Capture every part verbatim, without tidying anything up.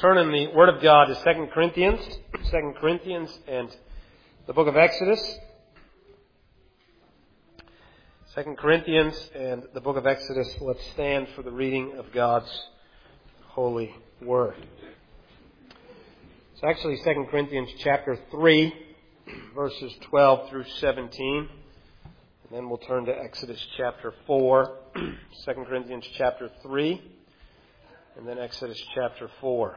Turn in the Word of God to Second Corinthians, Second Corinthians and the book of Exodus. Second Corinthians and the book of Exodus. Let's stand for the reading of God's holy Word. It's actually Second Corinthians chapter three, verses twelve through seventeen. And then we'll turn to Exodus chapter four, Second Corinthians chapter three, and then Exodus chapter four.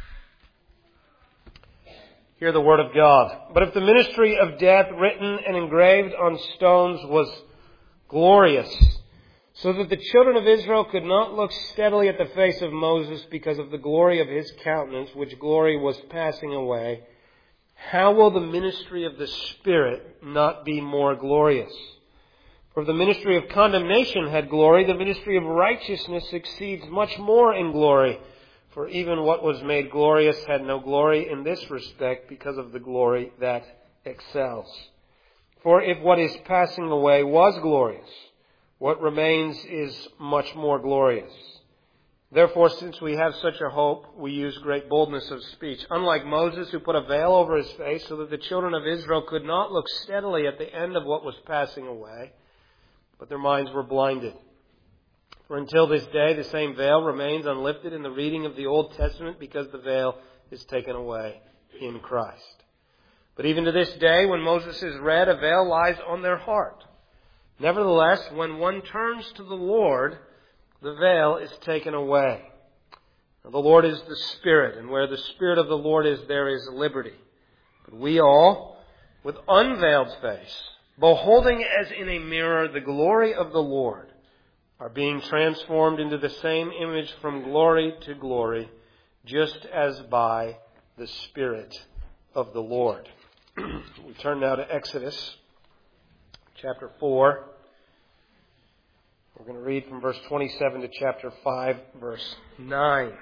Hear the word of God. But if the ministry of death written and engraved on stones was glorious, so that the children of Israel could not look steadily at the face of Moses because of the glory of his countenance, which glory was passing away, how will the ministry of the Spirit not be more glorious? For if the ministry of condemnation had glory, the ministry of righteousness exceeds much more in glory. For even what was made glorious had no glory in this respect because of the glory that excels. For if what is passing away was glorious, what remains is much more glorious. Therefore, since we have such a hope, we use great boldness of speech. Unlike Moses, who put a veil over his face so that the children of Israel could not look steadily at the end of what was passing away, but their minds were blinded. For until this day, the same veil remains unlifted in the reading of the Old Testament because the veil is taken away in Christ. But even to this day, when Moses is read, a veil lies on their heart. Nevertheless, when one turns to the Lord, the veil is taken away. Now, the Lord is the Spirit, and where the Spirit of the Lord is, there is liberty. But we all, with unveiled face, beholding as in a mirror the glory of the Lord, are being transformed into the same image from glory to glory, just as by the Spirit of the Lord. We turn now to Exodus chapter four. We're going to read from verse twenty-seven to chapter five, verse nine.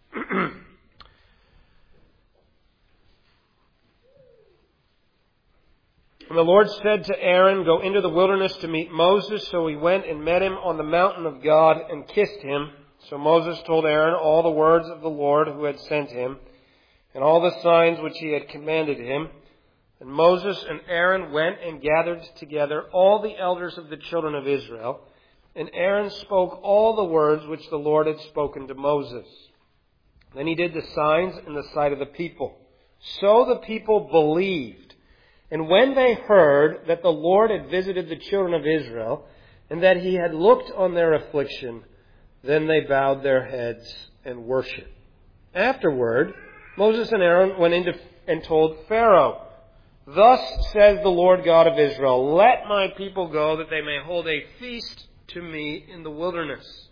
And the Lord said to Aaron, "Go into the wilderness to meet Moses." So he went and met him on the mountain of God and kissed him. So Moses told Aaron all the words of the Lord who had sent him, and all the signs which he had commanded him. And Moses and Aaron went and gathered together all the elders of the children of Israel. And Aaron spoke all the words which the Lord had spoken to Moses. Then he did the signs in the sight of the people. So the people believed. And when they heard that the Lord had visited the children of Israel, and that he had looked on their affliction, then they bowed their heads and worshipped. Afterward, Moses and Aaron went in and told Pharaoh, "Thus says the Lord God of Israel, let my people go, that they may hold a feast to me in the wilderness."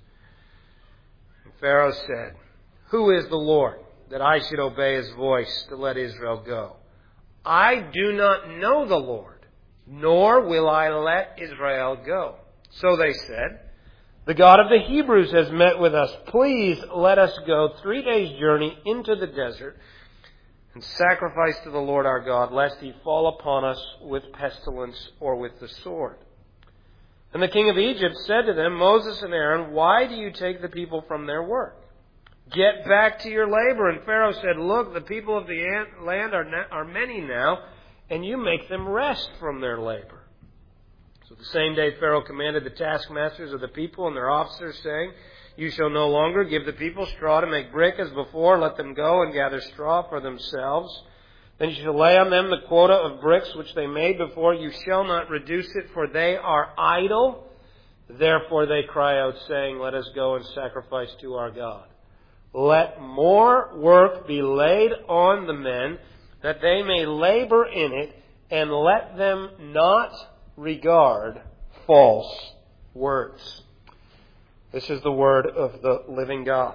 And Pharaoh said, "Who is the Lord, that I should obey his voice to let Israel go? I do not know the Lord, nor will I let Israel go." So they said, "The God of the Hebrews has met with us. Please let us go three days' journey into the desert and sacrifice to the Lord our God, lest he fall upon us with pestilence or with the sword." And the king of Egypt said to them, "Moses and Aaron, why do you take the people from their work? Get back to your labor." And Pharaoh said, "Look, the people of the land are, na- are many now, and you make them rest from their labor." So the same day Pharaoh commanded the taskmasters of the people and their officers, saying, "You shall no longer give the people straw to make brick as before. Let them go and gather straw for themselves. Then you shall lay on them the quota of bricks which they made before. You shall not reduce it, for they are idle. Therefore they cry out, saying, 'Let us go and sacrifice to our God.' Let more work be laid on the men, that they may labor in it, and let them not regard false words." This is the word of the living God.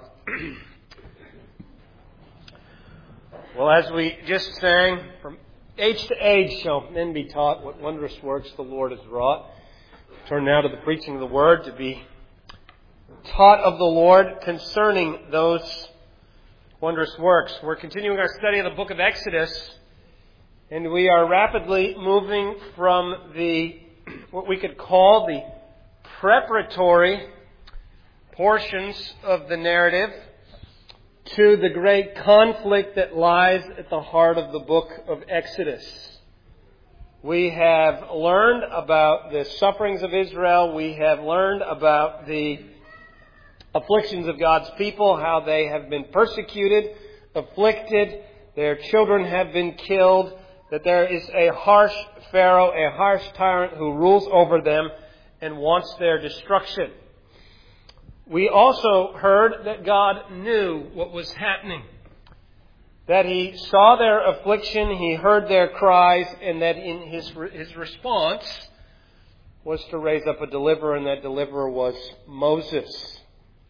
Well, as we just sang, from age to age shall men be taught what wondrous works the Lord has wrought. Turn now to the preaching of the word to be taught of the Lord concerning those wondrous works. We're continuing our study of the book of Exodus, and we are rapidly moving from the what we could call the preparatory portions of the narrative to the great conflict that lies at the heart of the book of Exodus. We have learned about the sufferings of Israel. We have learned about the afflictions of God's people, how they have been persecuted, afflicted, their children have been killed, that there is a harsh Pharaoh, a harsh tyrant who rules over them and wants their destruction. We also heard that God knew what was happening, that He saw their affliction, He heard their cries, and that in His His response was to raise up a deliverer, and that deliverer was Moses.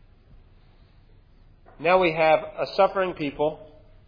Now we have a suffering people,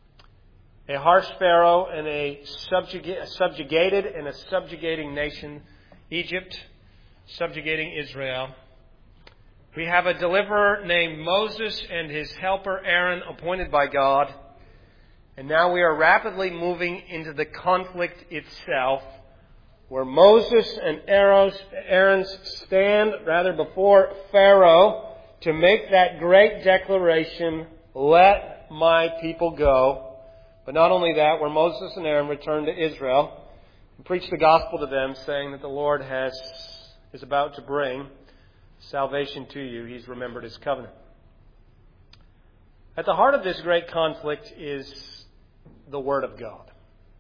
a harsh Pharaoh, and a, subjuga- a subjugated and a subjugating nation, Egypt, subjugating Israel. We have a deliverer named Moses and his helper Aaron, appointed by God. And now we are rapidly moving into the conflict itself, where Moses and Aaron stand rather before Pharaoh to make that great declaration, "Let my people go." But not only that, where Moses and Aaron return to Israel and preach the gospel to them, saying that the Lord has is about to bring salvation to you. He's remembered His covenant. At the heart of this great conflict is the Word of God.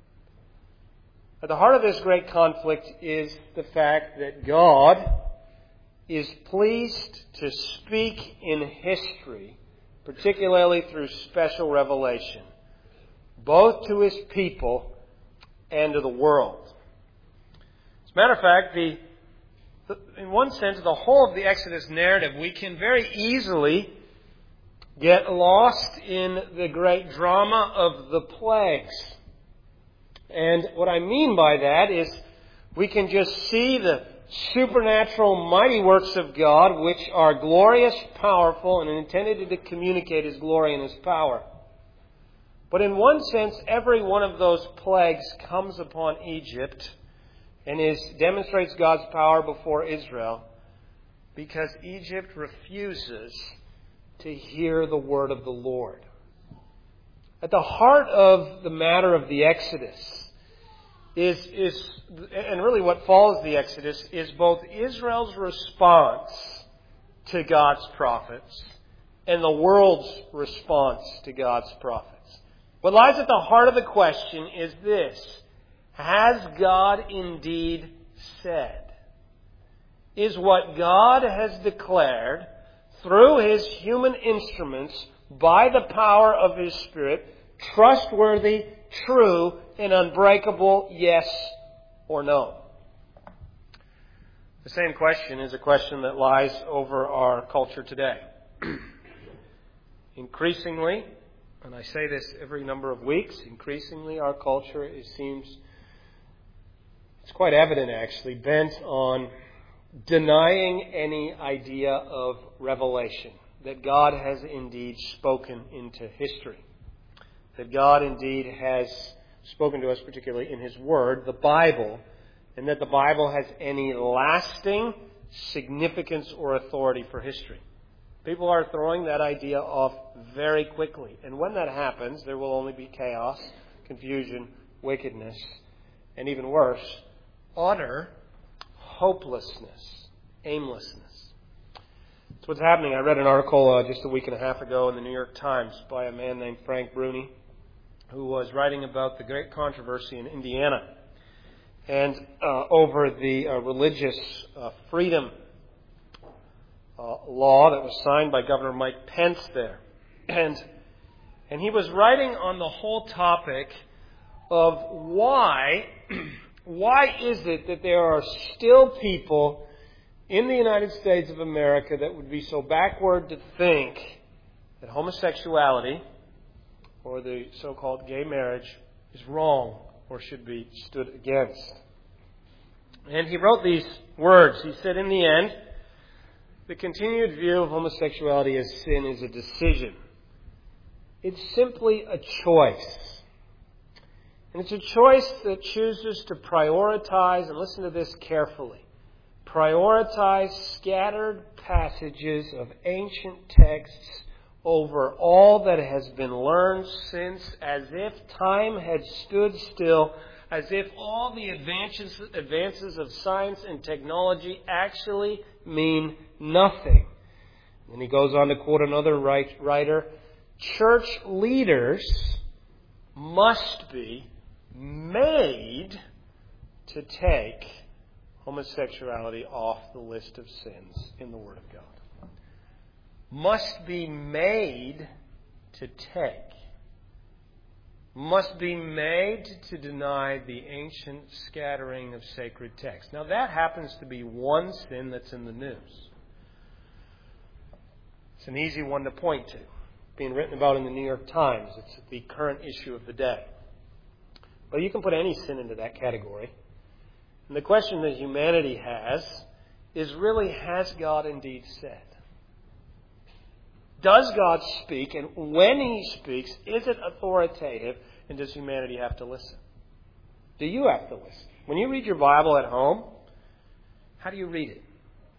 At the heart of this great conflict is the fact that God is pleased to speak in history, particularly through special revelation, both to His people and to the world. As a matter of fact, the, the, in one sense, the whole of the Exodus narrative, we can very easily get lost in the great drama of the plagues. And what I mean by that is we can just see the supernatural mighty works of God, which are glorious, powerful, and intended to communicate His glory and His power. But in one sense, every one of those plagues comes upon Egypt and is demonstrates God's power before Israel, because Egypt refuses to hear the word of the Lord. At the heart of the matter of the Exodus is, is and really what follows the Exodus, is both Israel's response to God's prophets and the world's response to God's prophets. What lies at the heart of the question is this: has God indeed said? Is what God has declared through His human instruments by the power of His Spirit trustworthy, true, and unbreakable, yes or no? The same question is a question that lies over our culture today. Increasingly, and I say this every number of weeks, increasingly our culture, it seems, it's quite evident actually, bent on denying any idea of revelation, that God has indeed spoken into history, that God indeed has spoken to us, particularly in His Word, the Bible, and that the Bible has any lasting significance or authority for history. People are throwing that idea off very quickly. And when that happens, there will only be chaos, confusion, wickedness, and even worse, utter hopelessness, aimlessness. That's what's happening. I read an article uh, just a week and a half ago in the New York Times by a man named Frank Bruni, who was writing about the great controversy in Indiana and uh, over the uh, religious uh, freedom Uh, law that was signed by Governor Mike Pence there. And and he was writing on the whole topic of why, why is it that there are still people in the United States of America that would be so backward to think that homosexuality or the so-called gay marriage is wrong or should be stood against. And he wrote these words. He said, in the end, the continued view of homosexuality as sin is a decision. It's simply a choice. And it's a choice that chooses to prioritize, and listen to this carefully, prioritize scattered passages of ancient texts over all that has been learned since, as if time had stood still, as if all the advances, advances of science and technology actually mean nothing. And he goes on to quote another writer, church leaders must be made to take homosexuality off the list of sins in the Word of God. Must be made to take. Must be made to deny the ancient scattering of sacred texts. Now that happens to be one sin that's in the news. It's an easy one to point to. Being written about in the New York Times. It's the current issue of the day. But you can put any sin into that category. And the question that humanity has is really, has God indeed said? Does God speak? And when He speaks, is it authoritative? And does humanity have to listen? Do you have to listen? When you read your Bible at home, how do you read it?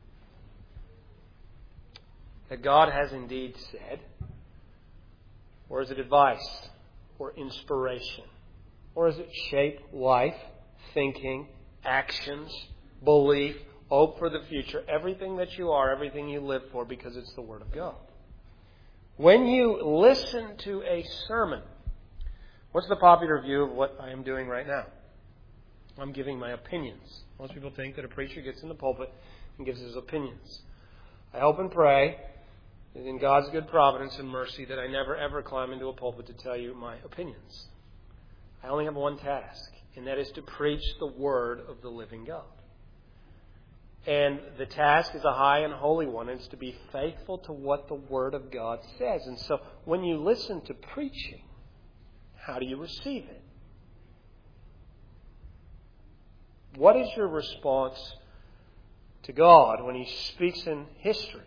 That God has indeed said? Or is it advice? Or inspiration? Or is it shape, life, thinking, actions, belief, hope for the future, everything that you are, everything you live for, because it's the Word of God? When you listen to a sermon, what's the popular view of what I am doing right now? I'm giving my opinions. Most people think that a preacher gets in the pulpit and gives his opinions. I hope and pray that in God's good providence and mercy that I never ever climb into a pulpit to tell you my opinions. I only have one task, and that is to preach the Word of the living God. And the task is a high and holy one. It's to be faithful to what the Word of God says. And so when you listen to preaching, how do you receive it? What is your response to God when He speaks in history?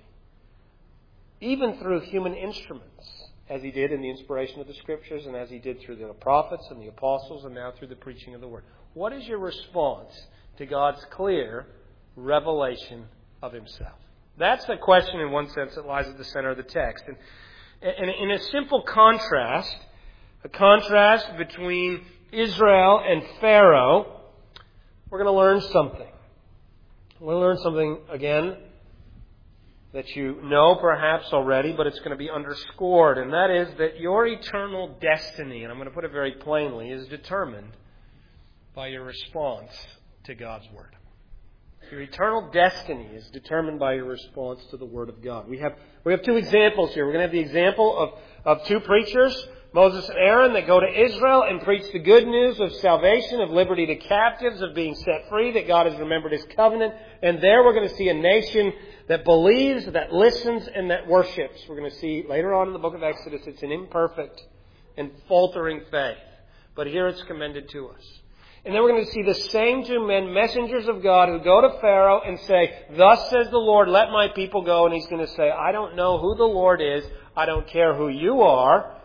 Even through human instruments, as He did in the inspiration of the Scriptures and as He did through the prophets and the apostles and now through the preaching of the Word. What is your response to God's clear revelation of Himself? That's the question in one sense that lies at the center of the text. And, and in a simple contrast, a contrast between Israel and Pharaoh, we're going to learn something. We're going to learn something again that you know perhaps already, but it's going to be underscored. And that is that your eternal destiny, and I'm going to put it very plainly, is determined by your response to God's Word. Your eternal destiny is determined by your response to the Word of God. We have we have two examples here. We're going to have the example of, of two preachers, Moses and Aaron, that go to Israel and preach the good news of salvation, of liberty to captives, of being set free, that God has remembered His covenant. And there we're going to see a nation that believes, that listens, and that worships. We're going to see later on in the book of Exodus, it's an imperfect and faltering faith. But here it's commended to us. And then we're going to see the same two men, messengers of God, who go to Pharaoh and say, "Thus says the Lord, let my people go." And he's going to say, "I don't know who the Lord is. I don't care who you are.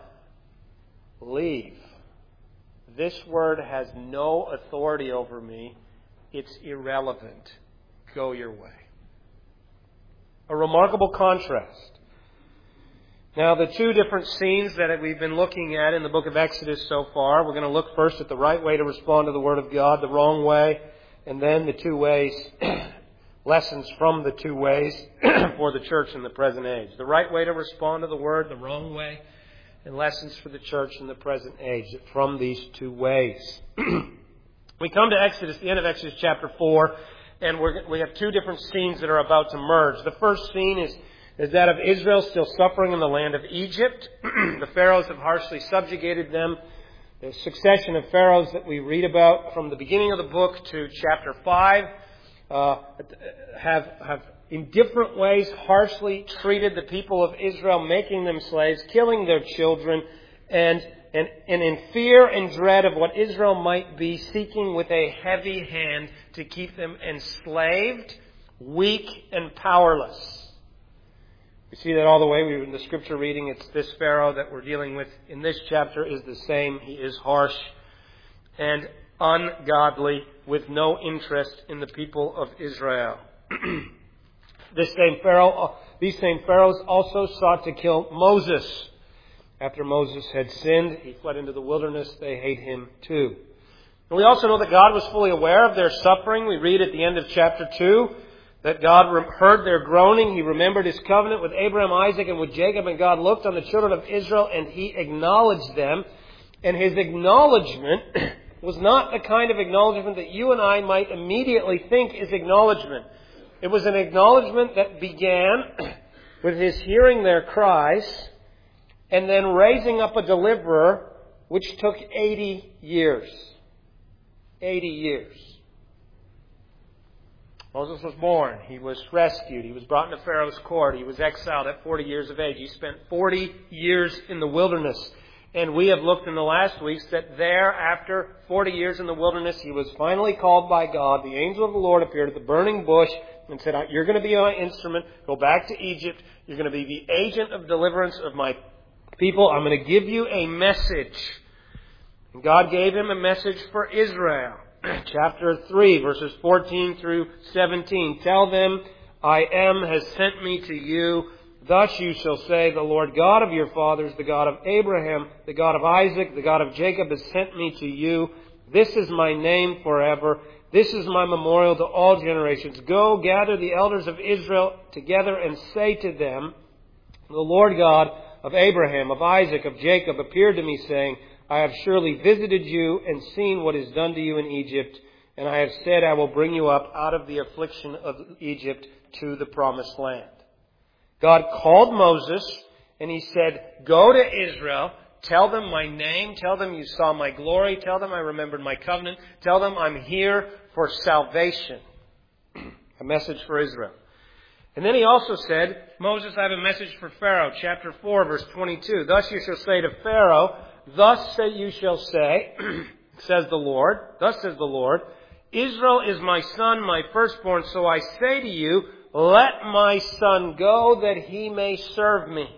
Leave. This word has no authority over me. It's irrelevant. Go your way." A remarkable contrast. Now, the two different scenes that we've been looking at in the book of Exodus so far, we're going to look first at the right way to respond to the Word of God, the wrong way, and then the two ways, lessons from the two ways for the church in the present age. The right way to respond to the Word, the wrong way, and lessons for the church in the present age from these two ways. We come to Exodus, the end of Exodus chapter four, and we're, we have two different scenes that are about to merge. The first scene is is that of Israel still suffering in the land of Egypt. The pharaohs have harshly subjugated them. The succession of pharaohs that we read about from the beginning of the book to chapter five uh, have, have in different ways harshly treated the people of Israel, making them slaves, killing their children, and, and, and in fear and dread of what Israel might be, seeking with a heavy hand to keep them enslaved, weak, and powerless. We see that all the way. We were in the scripture reading. It's this Pharaoh that we're dealing with in this chapter is the same. He is harsh and ungodly with no interest in the people of Israel. This same Pharaoh These same pharaohs also sought to kill Moses. After Moses had sinned, he fled into the wilderness. They hate him too. And we also know that God was fully aware of their suffering. We read at the end of chapter two that God heard their groaning. He remembered His covenant with Abraham, Isaac, and with Jacob. And God looked on the children of Israel and He acknowledged them. And His acknowledgement was not the kind of acknowledgement that you and I might immediately think is acknowledgement. It was an acknowledgement that began with His hearing their cries and then raising up a deliverer, which took eighty years. eighty years. Moses was born. He was rescued. He was brought into Pharaoh's court. He was exiled at forty years of age. He spent forty years in the wilderness. And we have looked in the last weeks that there, after forty years in the wilderness, he was finally called by God. The angel of the Lord appeared at the burning bush and said, "You're going to be my instrument. Go back to Egypt. You're going to be the agent of deliverance of my people. I'm going to give you a message." And God gave him a message for Israel. Chapter three, verses fourteen through seventeen. "Tell them, I am has sent me to you. Thus you shall say, the Lord God of your fathers, the God of Abraham, the God of Isaac, the God of Jacob has sent me to you. This is my name forever. This is my memorial to all generations. Go, gather the elders of Israel together and say to them, the Lord God of Abraham, of Isaac, of Jacob appeared to me, saying, I have surely visited you and seen what is done to you in Egypt, and I have said, I will bring you up out of the affliction of Egypt to the promised land." God called Moses and He said, "Go to Israel, tell them my name, tell them you saw my glory, tell them I remembered my covenant, tell them I'm here for salvation." A message for Israel. And then He also said, "Moses, I have a message for Pharaoh." Chapter four, verse twenty-two. "Thus you shall say to Pharaoh, thus say you shall say, says the Lord, thus says the Lord, Israel is my son, my firstborn, so I say to you, let my son go that he may serve me."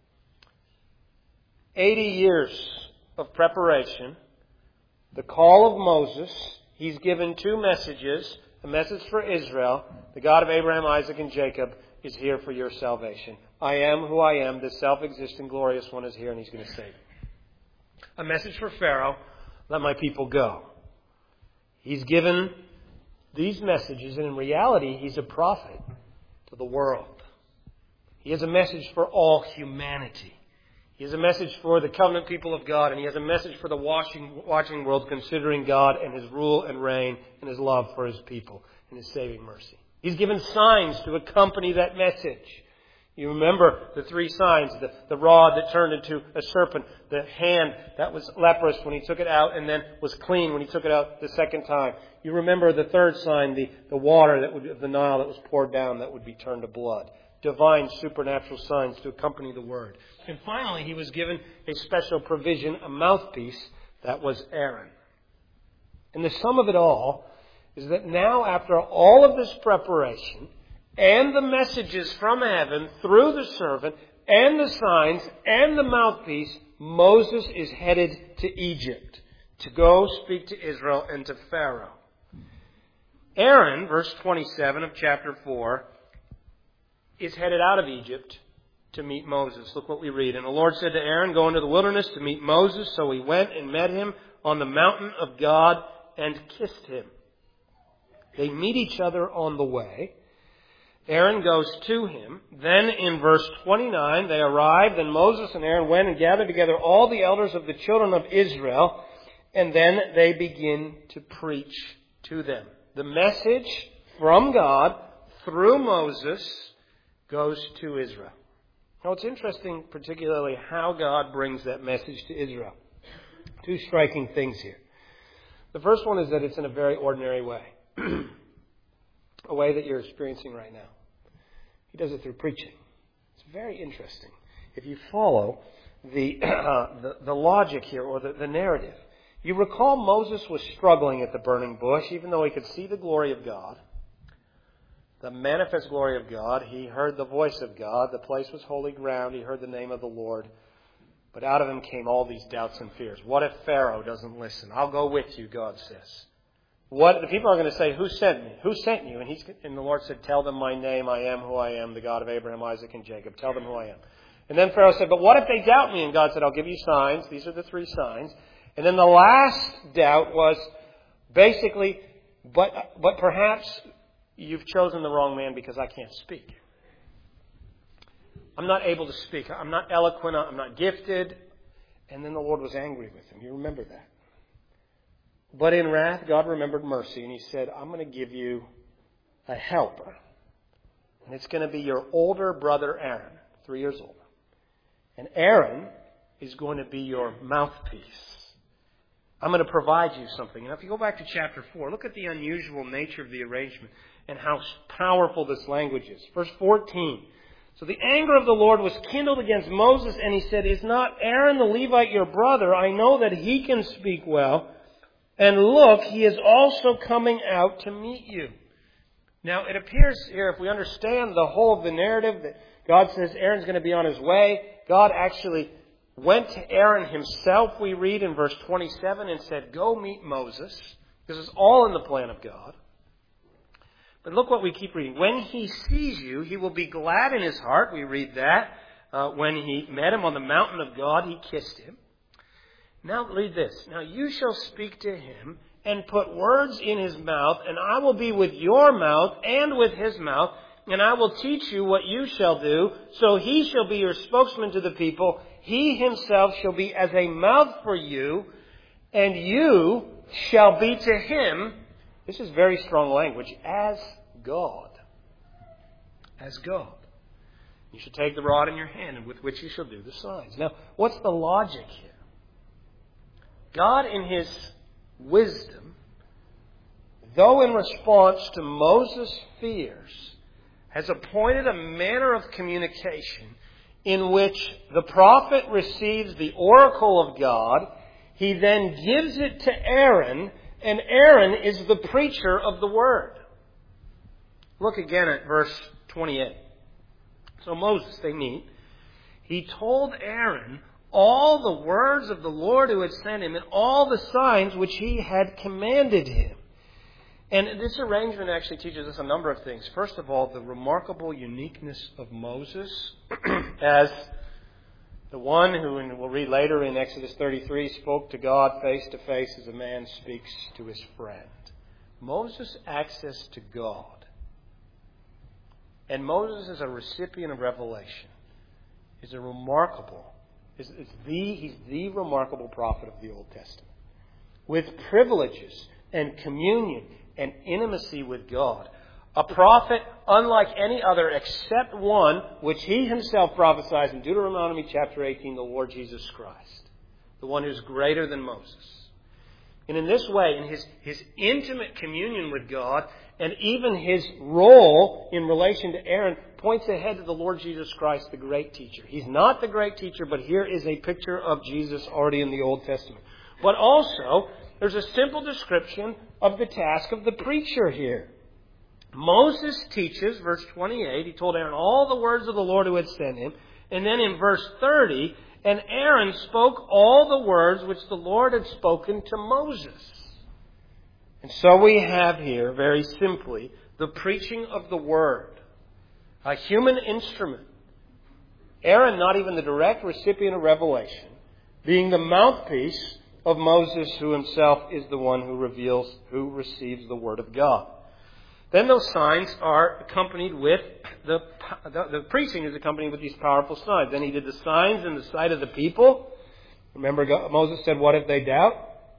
Eighty years of preparation. The call of Moses. He's given two messages. A message for Israel. The God of Abraham, Isaac, and Jacob is here for your salvation. I am who I am. The self-existent, glorious one is here and He's going to save you. A message for Pharaoh. Let my people go. He's given these messages, and in reality, He's a prophet to the world. He has a message for all humanity. He has a message for the covenant people of God, and He has a message for the watching, watching world, considering God and His rule and reign and His love for His people and His saving mercy. He's given signs to accompany that message. You remember the three signs, the, the rod that turned into a serpent, the hand that was leprous when He took it out and then was clean when He took it out the second time. You remember the third sign, the, the water that would, of the Nile that was poured down that would be turned to blood. Divine supernatural signs to accompany the Word. And finally, He was given a special provision, a mouthpiece, that was Aaron. And the sum of it all is that now, after all of this preparation, and the messages from heaven through the servant, and the signs, and the mouthpiece, Moses is headed to Egypt to go speak to Israel and to Pharaoh. Aaron, verse twenty-seven of chapter four, is headed out of Egypt to meet Moses. Look what we read. "And the Lord said to Aaron, go into the wilderness to meet Moses. So he went and met him on the mountain of God and kissed him." They meet each other on the way. Aaron goes to him. Then in verse twenty-nine, they arrived, and Moses and Aaron went and gathered together all the elders of the children of Israel, and then they begin to preach to them. The message from God through Moses goes to Israel. Now it's interesting particularly how God brings that message to Israel. Two striking things here. The first one is that it's in a very ordinary way. A way that you're experiencing right now. He does it through preaching. It's very interesting. If you follow the uh, the, the logic here, or the, the narrative. You recall Moses was struggling at the burning bush, even though he could see the glory of God. The manifest glory of God. He heard the voice of God. The place was holy ground. He heard the name of the Lord. But out of him came all these doubts and fears. What if Pharaoh doesn't listen? I'll go with you, God says. what the people are going to say, who sent me? Who sent you? And, he's, and the Lord said, tell them my name, I am who I am, the God of Abraham, Isaac, and Jacob. Tell them who I am. And then Pharaoh said, but what if they doubt me? And God said, I'll give you signs. These are the three signs. And then the last doubt was basically, but but perhaps you've chosen the wrong man because I can't speak. I'm not able to speak. I'm not eloquent. I'm not gifted. And then the Lord was angry with him. You remember that. But in wrath, God remembered mercy. And He said, I'm going to give you a helper. And it's going to be your older brother Aaron, three years older. And Aaron is going to be your mouthpiece. I'm going to provide you something. Now, if you go back to chapter four, look at the unusual nature of the arrangement and how powerful this language is. Verse fourteen. So the anger of the Lord was kindled against Moses, and He said, is not Aaron the Levite your brother? I know that he can speak well. And look, he is also coming out to meet you. Now, it appears here, if we understand the whole of the narrative, that God says Aaron's going to be on his way. God actually went to Aaron himself, we read in verse twenty-seven, and said, go meet Moses. This is all in the plan of God. But look what we keep reading. When he sees you, he will be glad in his heart. We read that. Uh, when he met him on the mountain of God, he kissed him. Now read this. Now you shall speak to him and put words in his mouth, and I will be with your mouth and with his mouth, and I will teach you what you shall do. So he shall be your spokesman to the people. He himself shall be as a mouth for you, and you shall be to him, this is very strong language, as God. As God. You shall take the rod in your hand, and with which you shall do the signs. Now, what's the logic here? God, in His wisdom, though in response to Moses' fears, has appointed a manner of communication in which the prophet receives the oracle of God. He then gives it to Aaron, and Aaron is the preacher of the word. Look again at verse twenty-eight. So Moses, they meet. He told Aaron all the words of the Lord who had sent him and all the signs which He had commanded him. And this arrangement actually teaches us a number of things. First of all, the remarkable uniqueness of Moses as the one who, and we'll read later in Exodus thirty-three, spoke to God face to face as a man speaks to his friend. Moses' access to God. And Moses is a recipient of revelation. Is a remarkable, is, is the, he's the remarkable prophet of the Old Testament. With privileges and communion and intimacy with God. A prophet unlike any other except one which he himself prophesies in Deuteronomy chapter eighteen, the Lord Jesus Christ. The one who's greater than Moses. And in this way, in his, his intimate communion with God, and even his role in relation to Aaron, points ahead to the Lord Jesus Christ, the great teacher. He's not the great teacher, but here is a picture of Jesus already in the Old Testament. But also, there's a simple description of the task of the preacher here. Moses teaches, verse twenty-eight, he told Aaron all the words of the Lord who had sent him. And then in verse thirty, and Aaron spoke all the words which the Lord had spoken to Moses. And so we have here, very simply, the preaching of the Word. A human instrument. Aaron, not even the direct recipient of revelation, being the mouthpiece of Moses, who himself is the one who reveals, who receives the Word of God. Then those signs are accompanied with, the, the, the preaching is accompanied with these powerful signs. Then he did the signs in the sight of the people. Remember, God, Moses said, what if they doubt?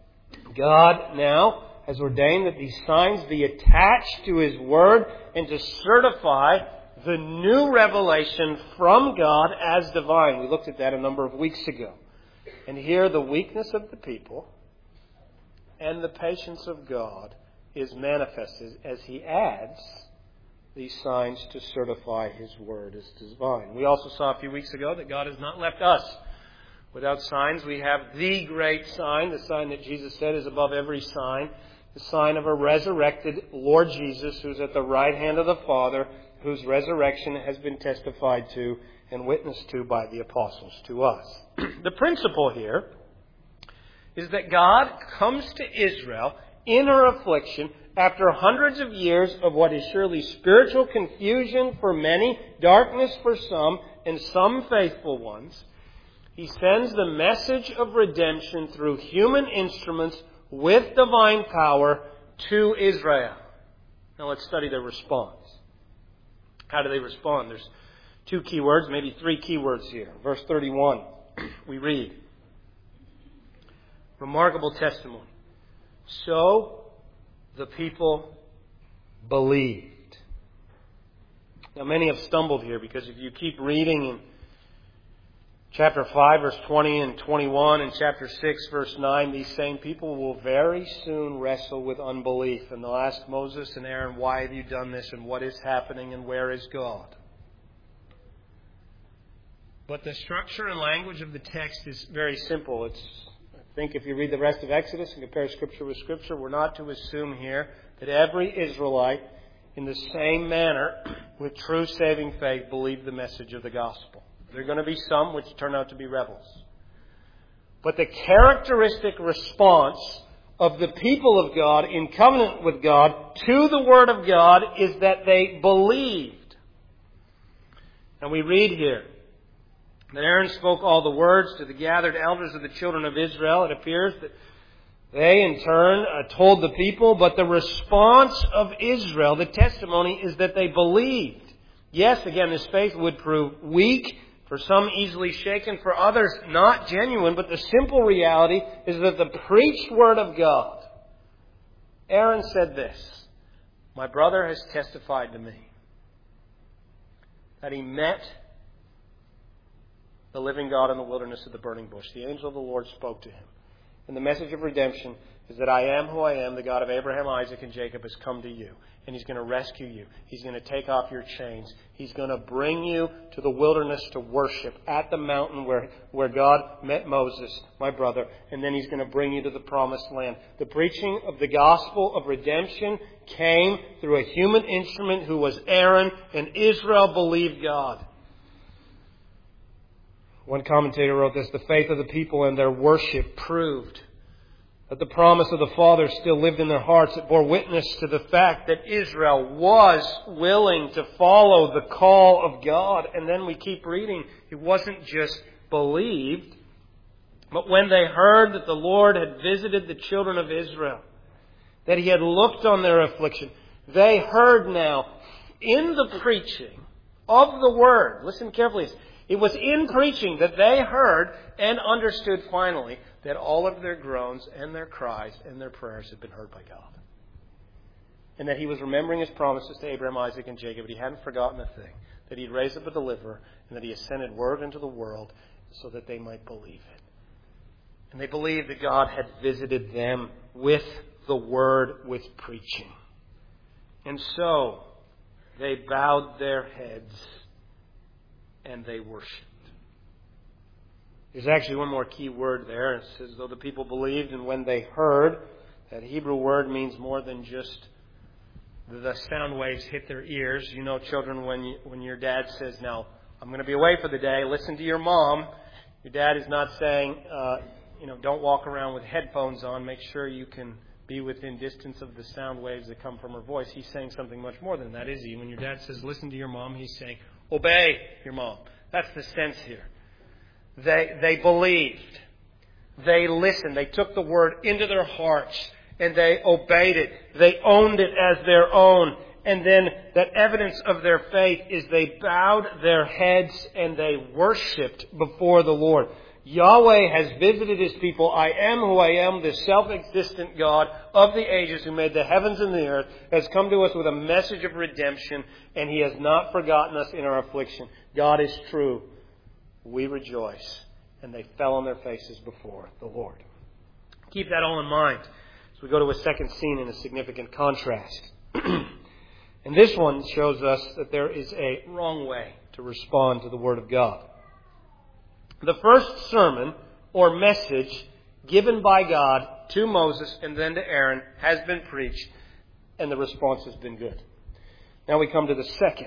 God now has ordained that these signs be attached to His Word and to certify the new revelation from God as divine. We looked at that a number of weeks ago. And here the weakness of the people and the patience of God is manifested as He adds these signs to certify His Word as divine. We also saw a few weeks ago that God has not left us without signs. We have the great sign, the sign that Jesus said is above every sign, the sign of a resurrected Lord Jesus who's at the right hand of the Father, whose resurrection has been testified to and witnessed to by the apostles to us. The principle here is that God comes to Israel in her affliction, after hundreds of years of what is surely spiritual confusion for many, darkness for some, and some faithful ones, He sends the message of redemption through human instruments with divine power to Israel. Now let's study their response. How do they respond? There's two key words, maybe three key words here. Verse thirty-one, we read, remarkable testimony. So the people believed. Now many have stumbled here because if you keep reading in chapter five, verse twenty and twenty-one, and chapter six, verse nine, these same people will very soon wrestle with unbelief. And they'll ask Moses and Aaron, why have you done this? And what is happening? And where is God? But the structure and language of the text is very simple. It's, I think if you read the rest of Exodus and compare Scripture with Scripture, we're not to assume here that every Israelite, in the same manner, with true saving faith, believed the message of the gospel. There are going to be some which turn out to be rebels. But the characteristic response of the people of God in covenant with God to the Word of God is that they believed. And we read here that Aaron spoke all the words to the gathered elders of the children of Israel. It appears that they, in turn, uh, told the people, but the response of Israel, the testimony, is that they believed. Yes, again, this faith would prove weak, for some easily shaken, for others not genuine, but the simple reality is that the preached Word of God. Aaron said this, my brother has testified to me that he met the living God in the wilderness of the burning bush. The angel of the Lord spoke to him. And the message of redemption is that I am who I am, the God of Abraham, Isaac, and Jacob has come to you. And He's going to rescue you. He's going to take off your chains. He's going to bring you to the wilderness to worship at the mountain where, where God met Moses, my brother. And then He's going to bring you to the promised land. The preaching of the gospel of redemption came through a human instrument who was Aaron, and Israel believed God. One commentator wrote this, the faith of the people and their worship proved that the promise of the Father still lived in their hearts. It bore witness to the fact that Israel was willing to follow the call of God. And then we keep reading, it wasn't just believed, but when they heard that the Lord had visited the children of Israel, that He had looked on their affliction, they heard now in the preaching of the Word, listen carefully, it was in preaching that they heard and understood finally that all of their groans and their cries and their prayers had been heard by God. And that He was remembering His promises to Abraham, Isaac, and Jacob. But He hadn't forgotten a thing. That He'd raise up a deliverer and that He had sent His word into the world so that they might believe it. And they believed that God had visited them with the word, with preaching. And so they bowed their heads and they worshipped. There's actually one more key word there. It says, though the people believed, and when they heard, that Hebrew word means more than just the sound waves hit their ears. You know, children, when you, when your dad says, now, I'm going to be away for the day, listen to your mom. Your dad is not saying, uh, you know, don't walk around with headphones on. Make sure you can be within distance of the sound waves that come from her voice. He's saying something much more than that, is he? When your dad says, listen to your mom, he's saying, obey your mom. That's the sense here. They they believed. They listened. They took the word into their hearts and they obeyed it. They owned it as their own. And then that evidence of their faith is they bowed their heads and they worshipped before the Lord. Yahweh has visited His people. I am who I am, the self-existent God of the ages who made the heavens and the earth, has come to us with a message of redemption, and He has not forgotten us in our affliction. God is true. We rejoice. And they fell on their faces before the Lord. Keep that all in mind as we go to a second scene in a significant contrast. And this one shows us that there is a wrong way to respond to the Word of God. The first sermon or message given by God to Moses and then to Aaron has been preached, and the response has been good. Now we come to the second.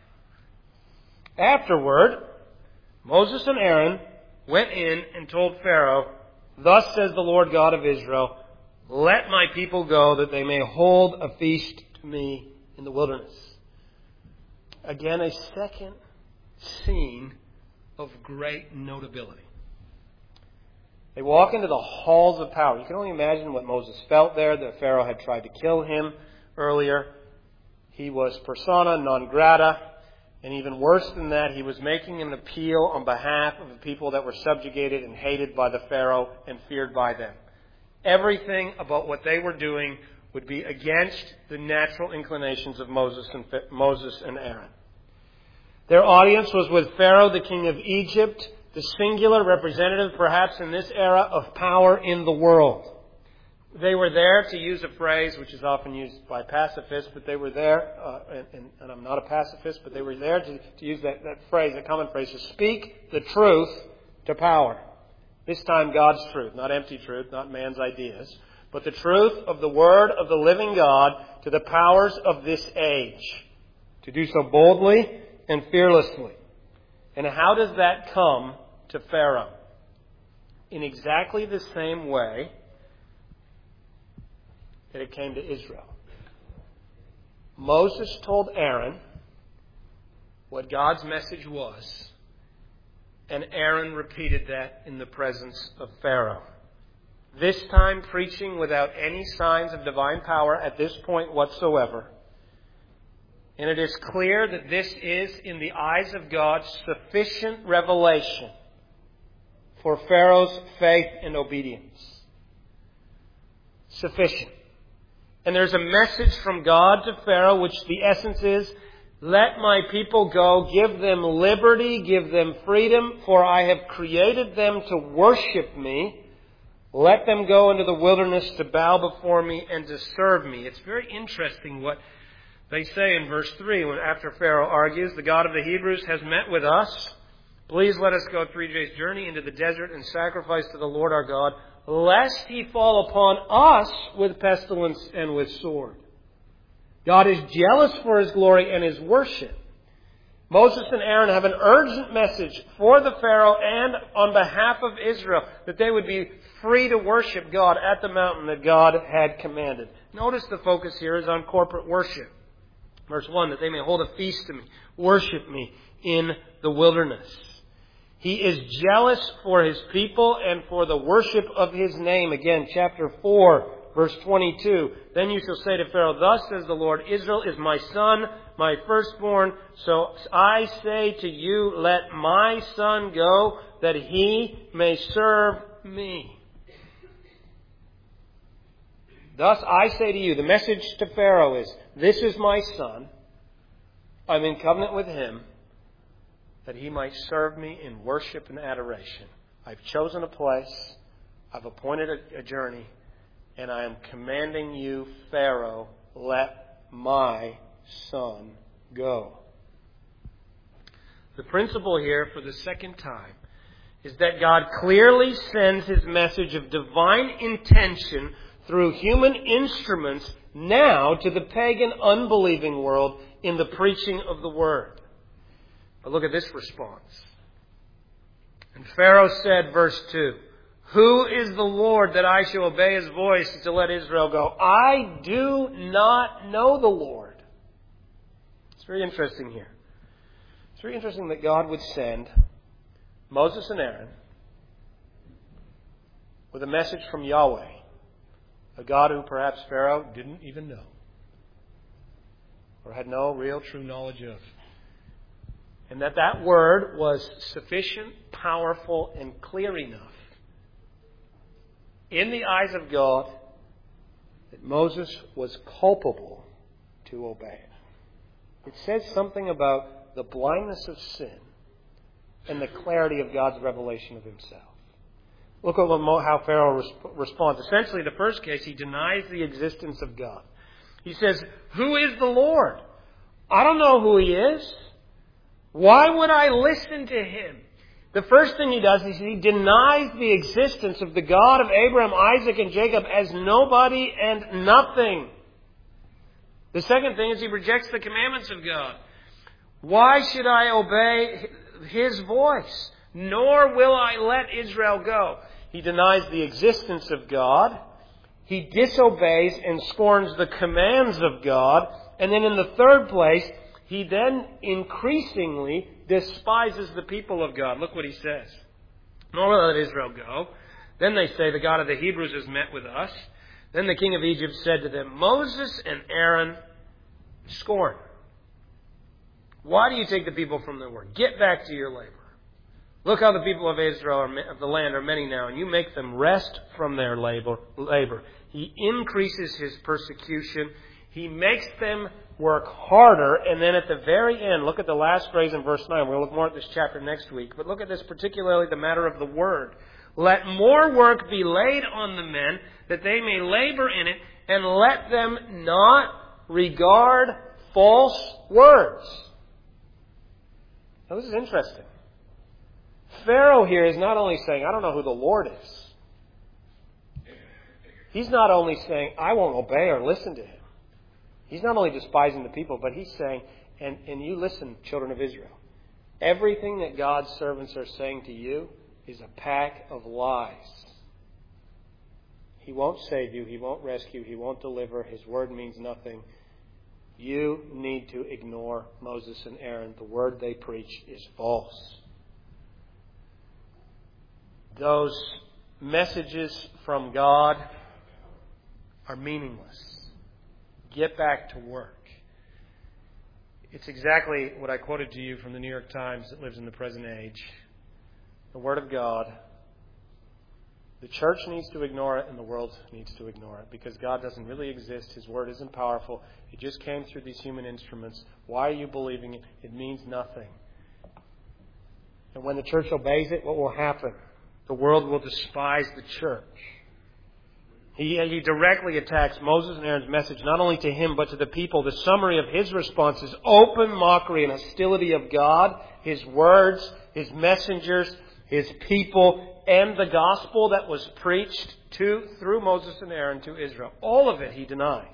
Afterward, Moses and Aaron went in and told Pharaoh, thus says the Lord God of Israel, Let my people go that they may hold a feast to me in the wilderness. Again, a second scene of great notability. They walk into the halls of power. You can only imagine what Moses felt there. The Pharaoh had tried to kill him earlier. He was persona non grata. And even worse than that, he was making an appeal on behalf of the people that were subjugated and hated by the Pharaoh and feared by them. Everything about what they were doing would be against the natural inclinations of Moses and, Moses and Aaron. Their audience was with Pharaoh, the king of Egypt, the singular representative, perhaps in this era, of power in the world. They were there, to use a phrase which is often used by pacifists, but they were there, uh, and, and, and I'm not a pacifist, but they were there to, to use that, that phrase, that common phrase, to speak the truth to power. This time God's truth, not empty truth, not man's ideas, but the truth of the Word of the living God to the powers of this age. To do so boldly and fearlessly. And how does that come to Pharaoh? In exactly the same way that it came to Israel. Moses told Aaron what God's message was, and Aaron repeated that in the presence of Pharaoh. This time preaching without any signs of divine power at this point whatsoever. And it is clear that this is, in the eyes of God, sufficient revelation for Pharaoh's faith and obedience. Sufficient. And there's a message from God to Pharaoh, which the essence is, let my people go, give them liberty, give them freedom, for I have created them to worship me. Let them go into the wilderness to bow before me and to serve me. It's very interesting what they say in verse three, when after Pharaoh argues, the God of the Hebrews has met with us. Please let us go three days' journey into the desert and sacrifice to the Lord our God, lest he fall upon us with pestilence and with sword. God is jealous for his glory and his worship. Moses and Aaron have an urgent message for the Pharaoh and on behalf of Israel, that they would be free to worship God at the mountain that God had commanded. Notice the focus here is on corporate worship. Verse one, that they may hold a feast to me, worship me in the wilderness. He is jealous for his people and for the worship of his name. Again, chapter four, verse twenty-two. Then you shall say to Pharaoh, thus says the Lord, Israel is my son, my firstborn. So I say to you, let my son go, that he may serve me. Thus I say to you, the message to Pharaoh is, this is my son. I'm in covenant with him, that he might serve me in worship and adoration. I've chosen a place. I've appointed a, a journey. And I am commanding you, Pharaoh, let my son go. The principle here for the second time is that God clearly sends his message of divine intention through human instruments now to the pagan, unbelieving world in the preaching of the word. But look at this response. And Pharaoh said, verse two, who is the Lord that I shall obey his voice to let Israel go? I do not know the Lord. It's very interesting here. It's very interesting that God would send Moses and Aaron with a message from Yahweh, a God who perhaps Pharaoh didn't even know or had no real true knowledge of. And that that word was sufficient, powerful, and clear enough in the eyes of God that Moses was culpable to obey it. It says something about the blindness of sin and the clarity of God's revelation of himself. Look at how Pharaoh responds. Essentially, the first case, he denies the existence of God. He says, who is the Lord? I don't know who he is. Why would I listen to him? The first thing he does is he denies the existence of the God of Abraham, Isaac, and Jacob as nobody and nothing. The second thing is he rejects the commandments of God. Why should I obey his voice? Nor will I let Israel go. He denies the existence of God, He disobeys and scorns the commands of God. And then in the third place, he then increasingly despises the people of God. Look what he says. Nor will let Israel go. Then they say, the God of the Hebrews has met with us. Then the king of Egypt said to them, Moses and Aaron scorn. Why do you take the people from their work? Get back to your labor. Look how the people of Israel, are, of the land, are many now, and you make them rest from their labor. labor. He increases his persecution. He makes them work harder. And then at the very end, look at the last phrase in verse nine. We'll look more at this chapter next week. But look at this, particularly the matter of the word. Let more work be laid on the men, that they may labor in it, and let them not regard false words. Now this is interesting. Pharaoh here is not only saying, I don't know who the Lord is. He's not only saying, I won't obey or listen to him. He's not only despising the people, but he's saying, and, and you listen, children of Israel, everything that God's servants are saying to you is a pack of lies. He won't save you. He won't rescue. He won't deliver. His word means nothing. You need to ignore Moses and Aaron. The word they preach is false. Those messages from God are meaningless. Get back to work. It's exactly what I quoted to you from the New York Times that lives in the present age. The Word of God. The church needs to ignore it and the world needs to ignore it because God doesn't really exist. His Word isn't powerful. It just came through these human instruments. Why are you believing it? It means nothing. And when the church obeys it, what will happen? The world will despise the church. He, he directly attacks Moses and Aaron's message, not only to him, but to the people. The summary of his response is open mockery and hostility of God, His words, His messengers, His people, and the gospel that was preached to through Moses and Aaron to Israel. All of it he denies.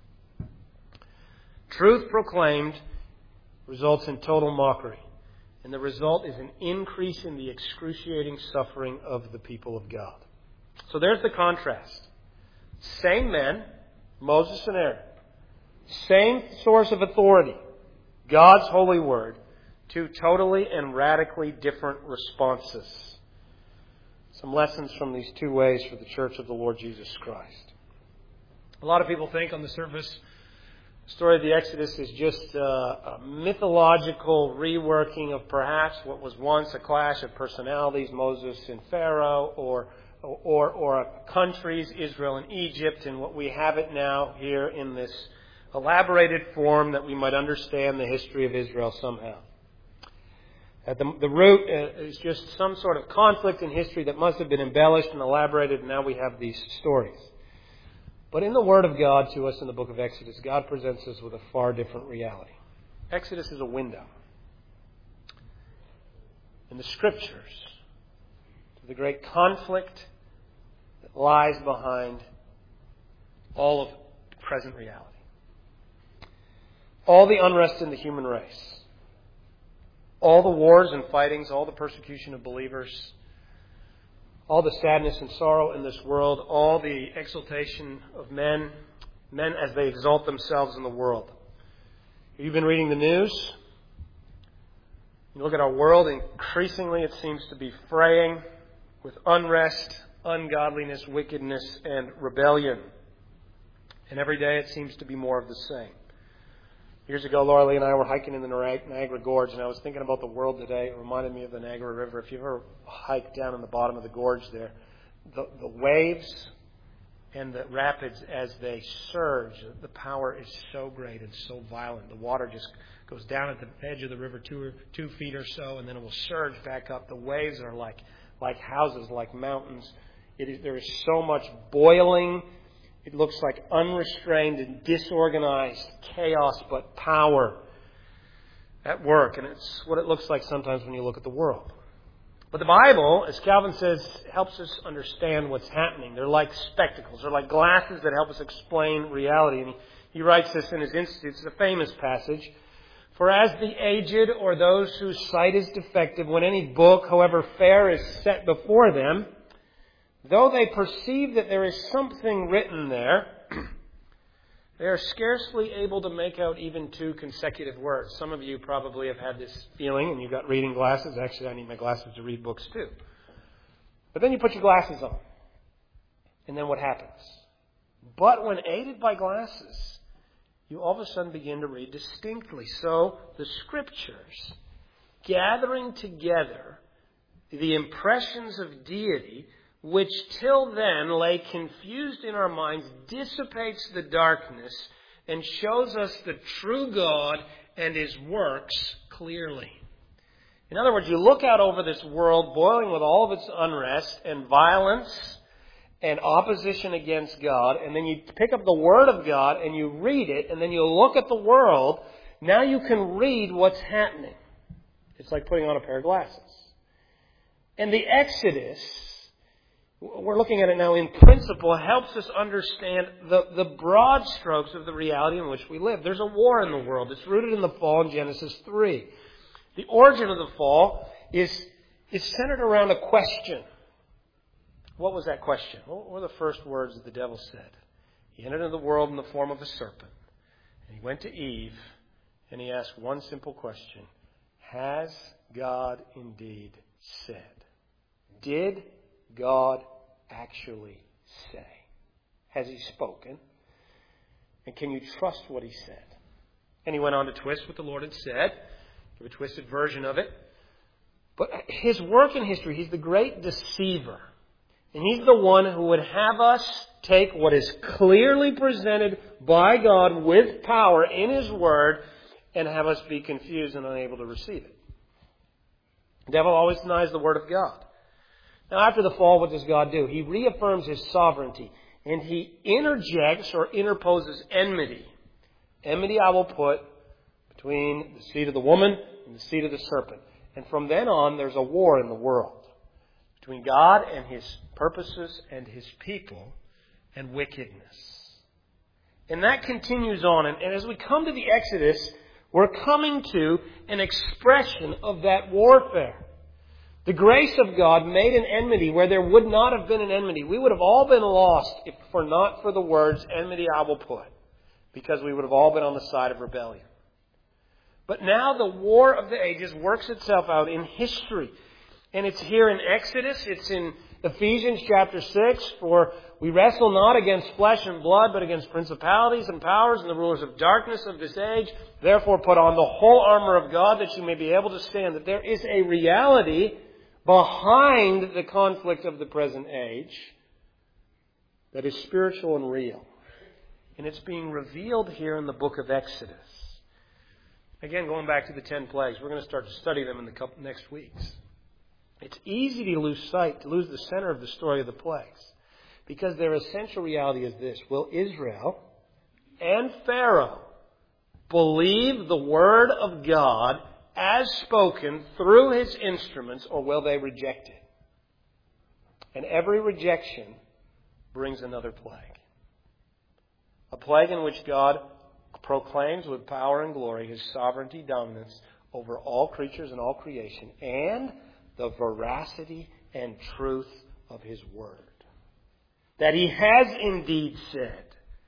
Truth proclaimed results in total mockery. And the result is an increase in the excruciating suffering of the people of God. So there's the contrast. Same men, Moses and Aaron. Same source of authority, God's holy word. Two totally and radically different responses. Some lessons from these two ways for the church of the Lord Jesus Christ. A lot of people think on the surface, the story of the Exodus is just a, a mythological reworking of perhaps what was once a clash of personalities, Moses and Pharaoh, or or or countries, Israel and Egypt, and what we have it now here in this elaborated form that we might understand the history of Israel somehow. At the, the root is just some sort of conflict in history that must have been embellished and elaborated, and now we have these stories. But in the Word of God to us in the book of Exodus, God presents us with a far different reality. Exodus is a window in the Scriptures to the great conflict that lies behind all of present reality. All the unrest in the human race. All the wars and fightings, all the persecution of believers, all the sadness and sorrow in this world, all the exaltation of men, men as they exalt themselves in the world. Have you been reading the news? You look at our world, increasingly it seems to be fraying with unrest, ungodliness, wickedness, and rebellion. And every day it seems to be more of the same. Years ago, Laura Lee and I were hiking in the Niagara Gorge, and I was thinking about the world today. It reminded me of the Niagara River. If you've ever hiked down in the bottom of the gorge there, the, the waves and the rapids as they surge, the power is so great and so violent. The water just goes down at the edge of the river two, or, two feet or so, and then it will surge back up. The waves are like, like houses, like mountains. It is, there is so much boiling. It looks like unrestrained and disorganized chaos, but power at work. And it's what it looks like sometimes when you look at the world. But the Bible, as Calvin says, helps us understand what's happening. They're like spectacles. They're like glasses that help us explain reality. And he, he writes this in his Institutes. It's a famous passage. For as the aged or those whose sight is defective, when any book, however fair, is set before them, though they perceive that there is something written there, they are scarcely able to make out even two consecutive words. Some of you probably have had this feeling, and you've got reading glasses. Actually, I need my glasses to read books too. But then you put your glasses on. And then what happens? But when aided by glasses, you all of a sudden begin to read distinctly. So the Scriptures, gathering together the impressions of deity, which till then lay confused in our minds, dissipates the darkness and shows us the true God and His works clearly. In other words, you look out over this world boiling with all of its unrest and violence and opposition against God, and then you pick up the Word of God and you read it, and then you look at the world. Now you can read what's happening. It's like putting on a pair of glasses. And the Exodus, we're looking at it now in principle, helps us understand the, the broad strokes of the reality in which we live. There's a war in the world. It's rooted in the fall in Genesis three. The origin of the fall is, is centered around a question. What was that question? What were the first words that the devil said? He entered into the world in the form of a serpent. And he went to Eve and he asked one simple question. Has God indeed said? Did God actually say? Has He spoken? And can you trust what He said? And he went on to twist what the Lord had said. Give a twisted version of it. But His work in history, He's the great deceiver. And He's the one who would have us take what is clearly presented by God with power in His Word and have us be confused and unable to receive it. The devil always denies the Word of God. Now, after the fall, what does God do? He reaffirms His sovereignty and He interjects or interposes enmity. Enmity I will put between the seed of the woman and the seed of the serpent. And from then on, there's a war in the world between God and His purposes and His people and wickedness. And that continues on. And, and as we come to the Exodus, we're coming to an expression of that warfare. The grace of God made an enmity where there would not have been an enmity. We would have all been lost if for not for the words, enmity I will put, because we would have all been on the side of rebellion. But now the war of the ages works itself out in history. And it's here in Exodus, it's in Ephesians chapter six, for we wrestle not against flesh and blood, but against principalities and powers and the rulers of darkness of this age. Therefore put on the whole armor of God that you may be able to stand. That there is a reality behind the conflict of the present age that is spiritual and real. And it's being revealed here in the book of Exodus. Again, going back to the ten plagues, we're going to start to study them in the couple, next weeks. It's easy to lose sight, to lose the center of the story of the plagues, because their essential reality is this. Will Israel and Pharaoh believe the word of God as spoken through His instruments, or will they reject it? And every rejection brings another plague. A plague in which God proclaims with power and glory His sovereignty, dominance over all creatures and all creation, and the veracity and truth of His Word. That He has indeed said.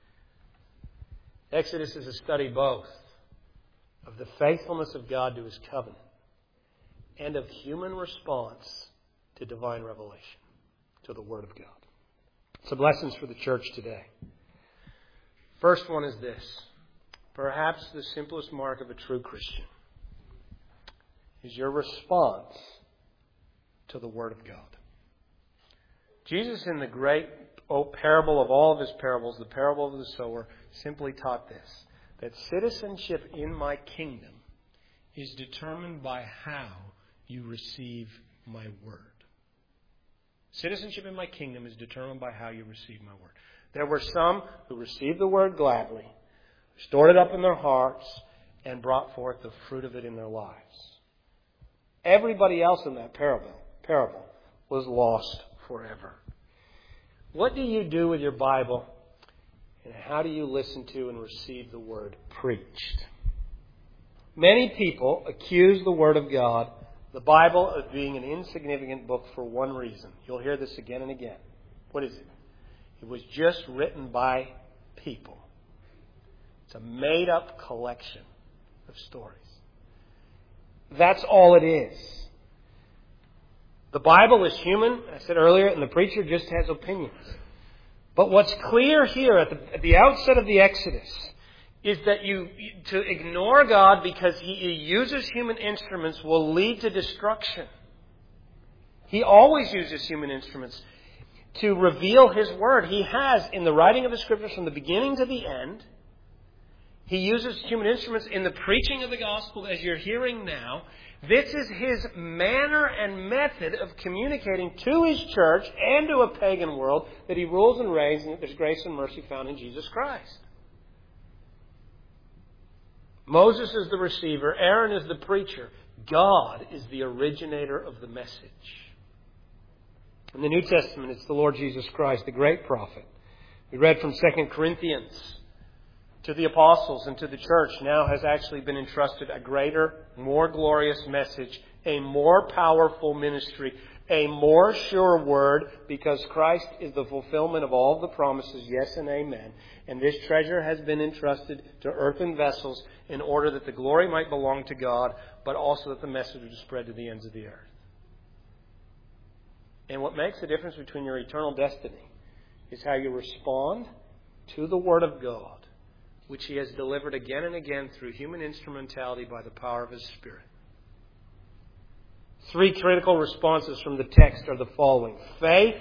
Exodus is a study both of the faithfulness of God to His covenant and of human response to divine revelation, to the Word of God. Some lessons for the church today. First one is this. Perhaps the simplest mark of a true Christian is your response to the Word of God. Jesus, in the great oh, parable of all of His parables, the parable of the sower, simply taught this, that citizenship in my kingdom is determined by how you receive my Word. Citizenship in my kingdom is determined by how you receive my Word. There were some who received the Word gladly, stored it up in their hearts, and brought forth the fruit of it in their lives. Everybody else in that parable, parable was lost forever. What do you do with your Bible, and how do you listen to and receive the Word preached? Many people accuse the Word of God, the Bible, of being an insignificant book for one reason. You'll hear this again and again. What is it? It was just written by people. It's a made-up collection of stories. That's all it is. The Bible is human, I said earlier, and the preacher just has opinions. But what's clear here at the, at the outset of the Exodus is that you to ignore God because He uses human instruments will lead to destruction. He always uses human instruments to reveal His Word. He has, in the writing of the Scriptures from the beginning to the end, He uses human instruments in the preaching of the gospel as you're hearing now. This is His manner and method of communicating to His church and to a pagan world that He rules and reigns and that there's grace and mercy found in Jesus Christ. Moses is the receiver. Aaron is the preacher. God is the originator of the message. In the New Testament, it's the Lord Jesus Christ, the great prophet. We read from Second Corinthians. To the apostles and to the church now has actually been entrusted a greater, more glorious message, a more powerful ministry, a more sure word, because Christ is the fulfillment of all the promises, yes and amen. And this treasure has been entrusted to earthen vessels in order that the glory might belong to God, but also that the message would spread to the ends of the earth. And what makes the difference between your eternal destiny is how you respond to the Word of God, which He has delivered again and again through human instrumentality by the power of His Spirit. Three critical responses from the text are the following. Faith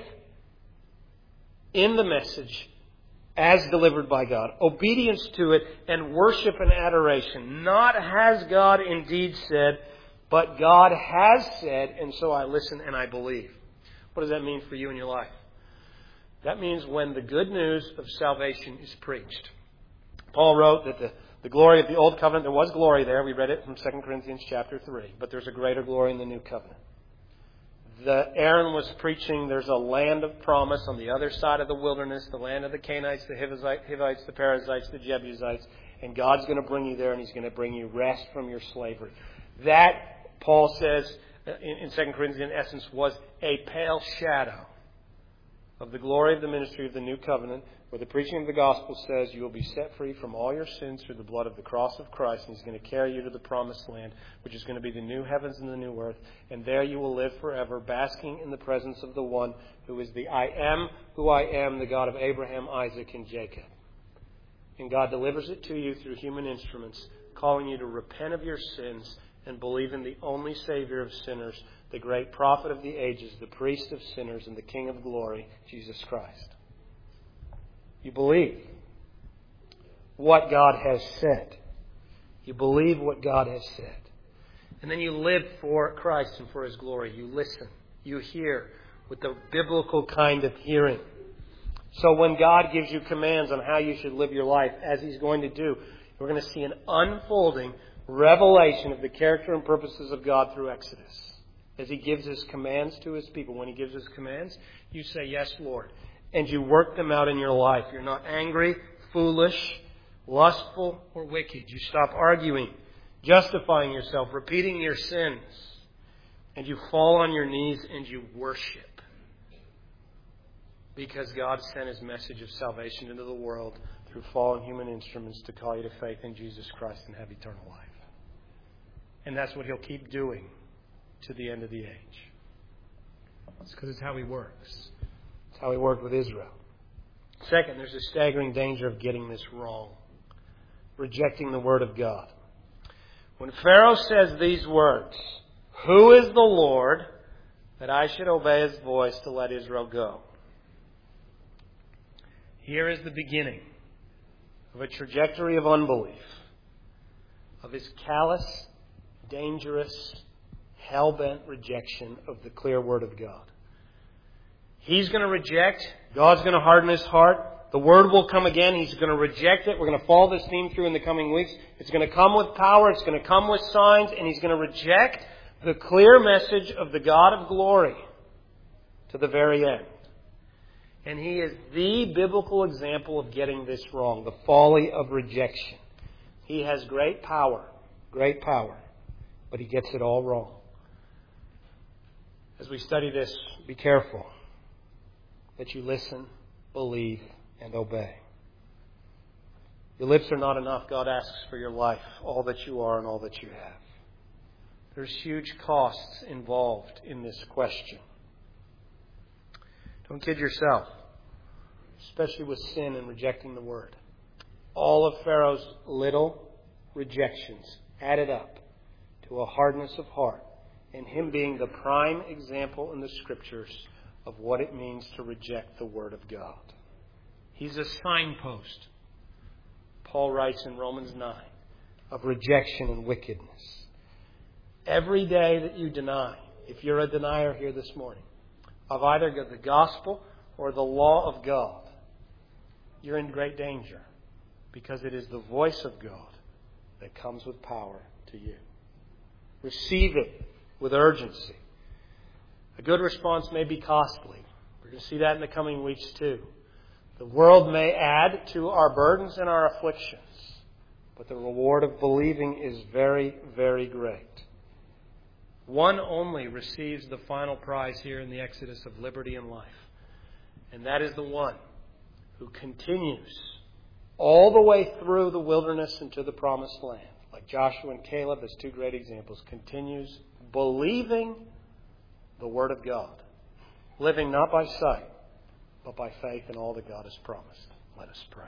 in the message as delivered by God. Obedience to it and worship and adoration. Not has God indeed said, but God has said, and so I listen and I believe. What does that mean for you in your life? That means when the good news of salvation is preached. Paul wrote that the, the glory of the Old Covenant, there was glory there. We read it from Second Corinthians chapter three. But there's a greater glory in the New Covenant. The Aaron was preaching there's a land of promise on the other side of the wilderness, the land of the Canaanites, the Hivites, the Perizzites, the Jebusites. And God's going to bring you there and He's going to bring you rest from your slavery. That, Paul says in, in Second Corinthians, in essence, was a pale shadow of the glory of the ministry of the New Covenant, where the preaching of the gospel says you will be set free from all your sins through the blood of the cross of Christ, and He's going to carry you to the promised land, which is going to be the new heavens and the new earth, and there you will live forever, basking in the presence of the one who is the I am who I am, the God of Abraham, Isaac, and Jacob. And God delivers it to you through human instruments, calling you to repent of your sins and believe in the only Savior of sinners, the great prophet of the ages, the priest of sinners, and the King of glory, Jesus Christ. You believe what God has said. You believe what God has said. And then you live for Christ and for His glory. You listen. You hear with the biblical kind of hearing. So when God gives you commands on how you should live your life, as He's going to do, we're going to see an unfolding revelation of the character and purposes of God through Exodus. As He gives His commands to His people. When He gives His commands, you say, yes, Lord. And you work them out in your life. You're not angry, foolish, lustful, or wicked. You stop arguing, justifying yourself, repeating your sins. And you fall on your knees and you worship. Because God sent His message of salvation into the world through fallen human instruments to call you to faith in Jesus Christ and have eternal life. And that's what He'll keep doing to the end of the age. It's because it's how He works. It's how He worked with Israel. Second, there's a staggering danger of getting this wrong. Rejecting the Word of God. When Pharaoh says these words, who is the Lord that I should obey His voice to let Israel go? Here is the beginning of a trajectory of unbelief. Of his callous, dangerous, hell-bent rejection of the clear Word of God. He's going to reject. God's going to harden his heart. The Word will come again. He's going to reject it. We're going to follow this theme through in the coming weeks. It's going to come with power. It's going to come with signs. And He's going to reject the clear message of the God of glory to the very end. And He is the biblical example of getting this wrong. The folly of rejection. He has great power. Great power. But He gets it all wrong. As we study this, be careful. that you listen, believe, and obey. Your lips are not enough. God asks for your life, all that you are and all that you have. There's huge costs involved in this question. Don't kid yourself, especially with sin and rejecting the Word. All of Pharaoh's little rejections added up to a hardness of heart, and him being the prime example in the Scriptures of what it means to reject the Word of God. He's a signpost, Paul writes in Romans nine, of rejection and wickedness. Every day that you deny, if you're a denier here this morning, of either the gospel or the law of God, you're in great danger, because it is the voice of God that comes with power to you. Receive it with urgency. A good response may be costly. We're going to see that in the coming weeks too. The world may add to our burdens and our afflictions, but the reward of believing is very, very great. One only receives the final prize here in the Exodus of liberty and life. And that is the one who continues all the way through the wilderness into the promised land. Like Joshua and Caleb as two great examples. Continues believing the Word of God. Living not by sight, but by faith in all that God has promised. Let us pray.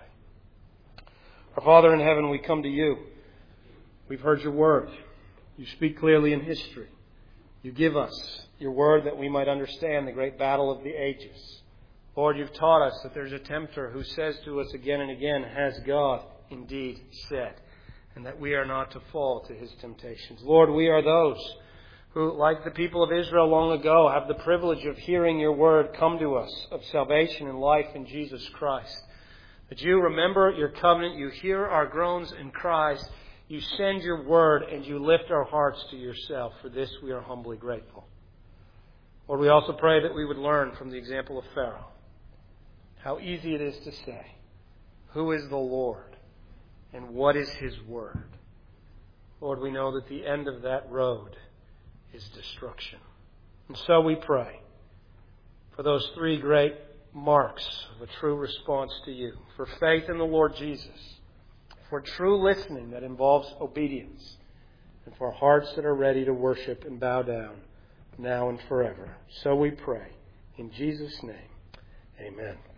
Our Father in heaven, we come to you. We've heard your Word. You speak clearly in history. You give us your Word that we might understand the great battle of the ages. Lord, you've taught us that there's a tempter who says to us again and again, has God indeed said? And that we are not to fall to his temptations. Lord, we are those who, like the people of Israel long ago, have the privilege of hearing your word come to us of salvation and life in Jesus Christ. That you remember your covenant, you hear our groans and cries, you send your word, and you lift our hearts to yourself. For this we are humbly grateful. Lord, we also pray that we would learn from the example of Pharaoh how easy it is to say, who is the Lord and what is his word? Lord, we know that the end of that road is destruction. And so we pray for those three great marks of a true response to you. For faith in the Lord Jesus. For true listening that involves obedience. And for hearts that are ready to worship and bow down now and forever. So we pray. In Jesus' name, amen.